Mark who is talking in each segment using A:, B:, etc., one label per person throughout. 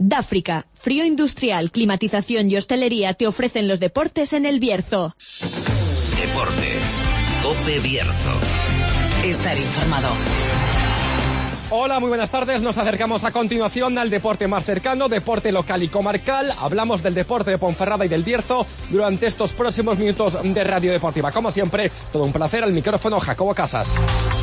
A: Dáfrica, frío industrial, climatización y hostelería te ofrecen los deportes en el Bierzo.
B: Deportes, COPE Bierzo. Estar informado.
C: Hola, muy buenas tardes. Nos acercamos a continuación al deporte más cercano, deporte local y comarcal. Hablamos del deporte de Ponferrada y del Bierzo durante estos próximos minutos de Radio Deportiva. Como siempre, todo un placer. Al micrófono, Jacobo Casas.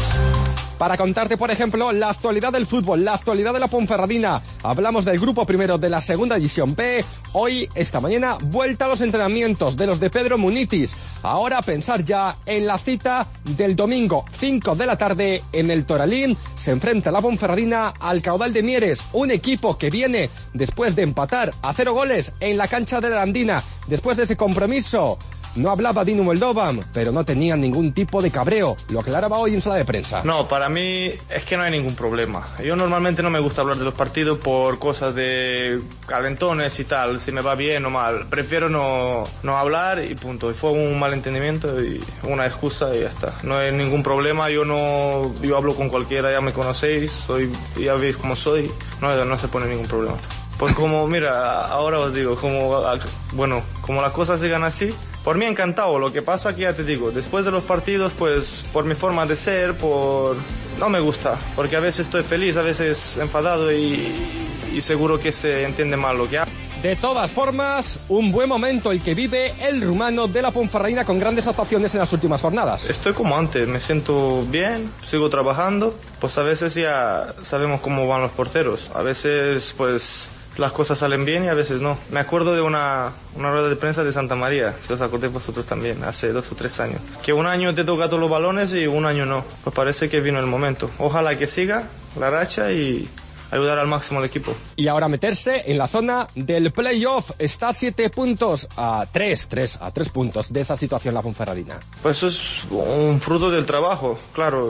C: Para contarte, por ejemplo, la actualidad del fútbol, la actualidad de la Ponferradina. Hablamos del grupo primero de la segunda división B. Hoy, esta mañana, vuelta a los entrenamientos de los de Pedro Munitis. Ahora pensar ya en la cita del domingo, 5 de la tarde, en el Toralín. Se enfrenta la Ponferradina al Caudal de Mieres, un equipo que viene después de empatar a 0 goles en la cancha de la Arandina. Después de ese compromiso, no hablaba Dino Moldovan, pero no tenía ningún tipo de cabreo. Lo aclaraba hoy en sala de prensa.
D: No, para mí es que no hay ningún problema. Yo normalmente no me gusta hablar de los partidos por cosas de calentones y tal, si me va bien o mal. Prefiero no hablar y punto. Y fue un malentendimiento y una excusa y ya está. No hay ningún problema, yo hablo con cualquiera, ya me conocéis, ya veis cómo soy, no se pone ningún problema. Pues como, mira, ahora os digo, como las cosas sigan así, por mí encantado. Lo que pasa que ya te digo, después de los partidos, pues por mi forma de ser, no me gusta, porque a veces estoy feliz, a veces enfadado y seguro que se entiende mal lo que hago.
C: De todas formas, un buen momento el que vive el rumano de la Ponferradina con grandes actuaciones en las últimas jornadas.
D: Estoy como antes, me siento bien, sigo trabajando, pues a veces ya sabemos cómo van los porteros, a veces pues las cosas salen bien y a veces no. Me acuerdo de una rueda de prensa de Santa María, si os acordáis vosotros también, hace 2 o 3 años. Que un año te toca todos los balones y un año no. Pues parece que vino el momento. Ojalá que siga la racha y ayudar al máximo al equipo.
C: Y ahora meterse en la zona del playoff. Está 7 puntos a 3 puntos de esa situación la Ponferradina.
D: Pues eso es un fruto del trabajo. Claro,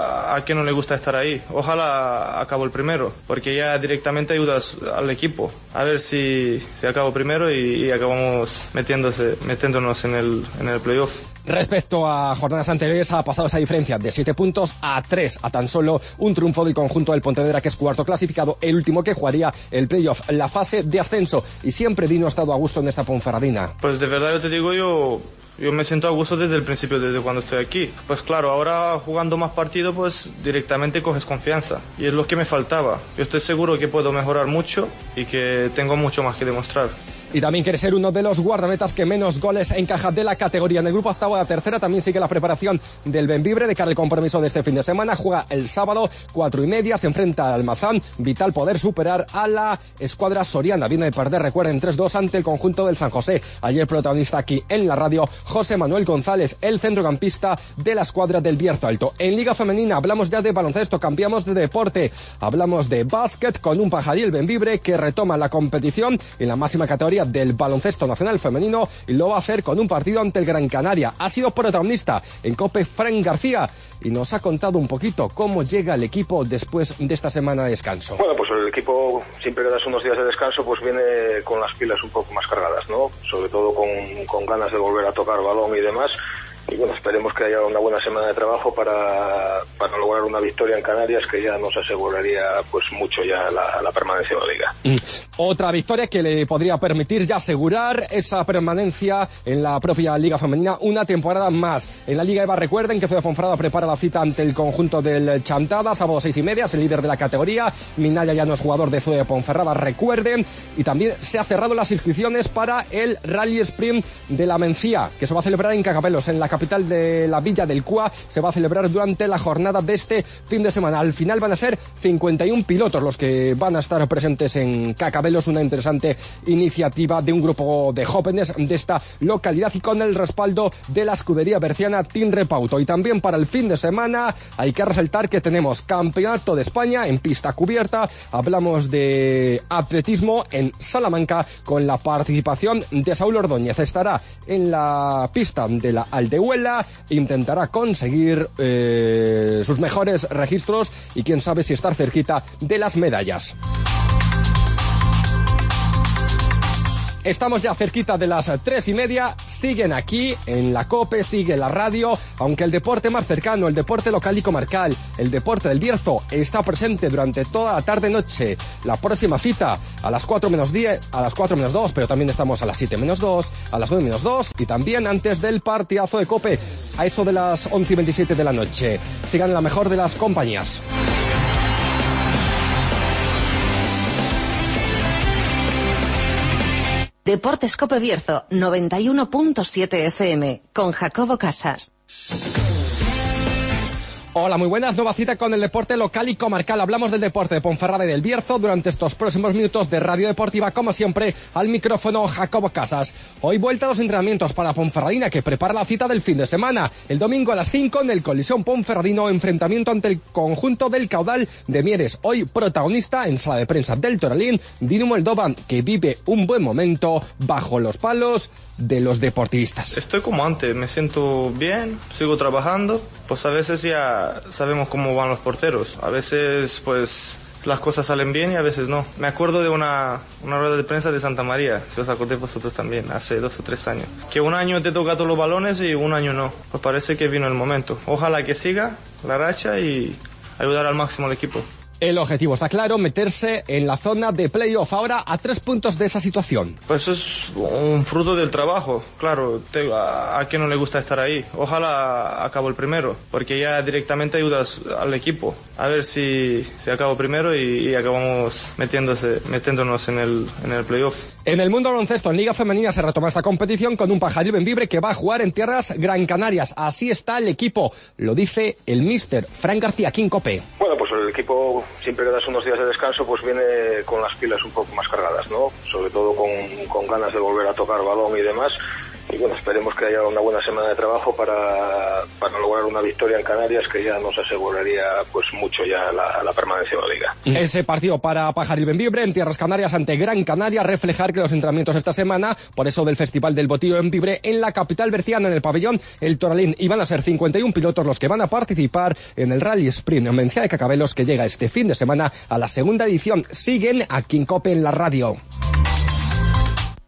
D: a quien no le gusta estar ahí. Ojalá acabo el primero, porque ya directamente ayudas al equipo. A ver si acabo primero y acabamos metiéndonos en el playoff.
C: Respecto a jornadas anteriores, ha pasado esa diferencia de 7 puntos a 3, a tan solo un triunfo del conjunto del Pontevedra, que es cuarto clasificado, el último que jugaría el playoff, la fase de ascenso. Y siempre Dino ha estado a gusto en esta Ponferradina.
D: Pues de verdad yo te digo, yo me siento a gusto desde el principio, desde cuando estoy aquí. Pues claro, ahora jugando más partidos, pues directamente coges confianza. Y es lo que me faltaba. Yo estoy seguro que puedo mejorar mucho y que tengo mucho más que demostrar.
C: Y también quiere ser uno de los guardametas que menos goles encaja de la categoría. En el grupo octavo de la tercera también sigue la preparación del Bembibre de cara al compromiso de este fin de semana. Juega el sábado 4:30, se enfrenta al Almazán. Vital poder superar a la escuadra soriana. Viene de perder, recuerden, 3-2 ante el conjunto del San José. Ayer protagonista aquí en la radio, José Manuel González, el centrocampista de la escuadra del Bierzo Alto. En Liga Femenina hablamos ya de baloncesto, cambiamos de deporte. Hablamos de básquet con un pajarí, Bembibre, que retoma la competición en la máxima categoría del baloncesto nacional femenino y lo va a hacer con un partido ante el Gran Canaria. Ha sido protagonista en COPE Fran García y nos ha contado un poquito cómo llega el equipo después de esta semana de descanso.
E: Bueno, pues el equipo, siempre que das unos días de descanso, pues viene con las pilas un poco más cargadas, ¿no? Sobre todo con ganas de volver a tocar balón y demás. Y bueno, esperemos que haya una buena semana de trabajo para lograr una victoria en Canarias, que ya nos aseguraría pues mucho ya la permanencia en la Liga.
C: Otra victoria que le podría permitir ya asegurar esa permanencia en la propia Liga Femenina una temporada más. En la Liga EVA, recuerden que Ciudad Ponferrada prepara la cita ante el conjunto del Chantada, sábado 6:30, es el líder de la categoría. Minaya ya no es jugador de Ciudad Ponferrada, recuerden. Y también se ha cerrado las inscripciones para el Rally Sprint de la Mencía, que se va a celebrar en Cacabelos, en la capital de la Villa del Cúa. Se va a celebrar durante la jornada de este fin de semana. Al final van a ser 51 pilotos los que van a estar presentes en Cacabelos, una interesante iniciativa de un grupo de jóvenes de esta localidad y con el respaldo de la escudería berciana Team Repauto. Y también para el fin de semana hay que resaltar que tenemos Campeonato de España en pista cubierta. Hablamos de atletismo en Salamanca con la participación de Saúl Ordóñez. Estará en la pista de la Aldehuela, intentará conseguir sus mejores registros y quién sabe si estar cerquita de las medallas. Estamos ya cerquita de las 3:30. siguen aquí en la COPE, sigue la radio, aunque el deporte más cercano, el deporte local y comarcal, el deporte del Bierzo, está presente durante toda la tarde-noche. La próxima cita a las 4 menos 10, a las 4 menos 2, pero también estamos a las 7 menos 2, a las 9 menos 2 y también antes del partidazo de COPE, a eso de las 11 y 27 de la noche. Sigan la mejor de las compañías.
F: Deportes Cope Bierzo, 91.7 FM, con Jacobo Casas.
C: Hola, muy buenas. Nueva cita con el deporte local y comarcal. Hablamos del deporte de Ponferrada y del Bierzo durante estos próximos minutos de Radio Deportiva. Como siempre, al micrófono Jacobo Casas. Hoy vuelta a los entrenamientos para Ponferradina, que prepara la cita del fin de semana. El domingo a las 5 en el Coliseum Ponferradino, enfrentamiento ante el conjunto del Caudal de Mieres. Hoy protagonista en sala de prensa del Toralín, Dinamo Eldhoven, que vive un buen momento bajo los palos de los deportivistas.
D: Estoy como antes, me siento bien, sigo trabajando, pues a veces ya sabemos cómo van los porteros, a veces pues las cosas salen bien y a veces no. Me acuerdo de una rueda de prensa de Santa María, si os acordáis vosotros también, hace 2 o 3 años, que un año te toca todos los balones y un año no, pues parece que vino el momento. Ojalá que siga la racha y ayudar al máximo al equipo.
C: El objetivo está claro, meterse en la zona de playoff, ahora a 3 puntos de esa situación.
D: Pues es un fruto del trabajo, claro, a quien no le gusta estar ahí. Ojalá acabo el primero, porque ya directamente ayudas al equipo. A ver si acabo primero y acabamos metiéndonos en el playoff.
C: En el mundo baloncesto, en Liga Femenina, se retoma esta competición con un Pajaril Bembibre que va a jugar en tierras Gran Canarias. Así está el equipo, lo dice el míster Fran García, aquí en COPE.
E: Bueno, pues el equipo, siempre que das unos días de descanso, pues viene con las pilas un poco más cargadas, ¿no? Sobre todo con ganas de volver a tocar balón y demás. Y bueno, esperemos que haya una buena semana de trabajo para lograr una victoria en Canarias que ya nos aseguraría pues mucho ya la permanencia en la liga.
C: Ese partido para Pajaril Bembibre en tierras canarias ante Gran Canaria, reflejar que los entrenamientos esta semana, por eso del Festival del Botillo de Bembibre, en la capital berciana, en el pabellón El Toralín, y van a ser 51 pilotos los que van a participar en el Rally Sprint en Mencía de Cacabelos, que llega este fin de semana a la segunda edición. Siguen aquí en COPE en la radio.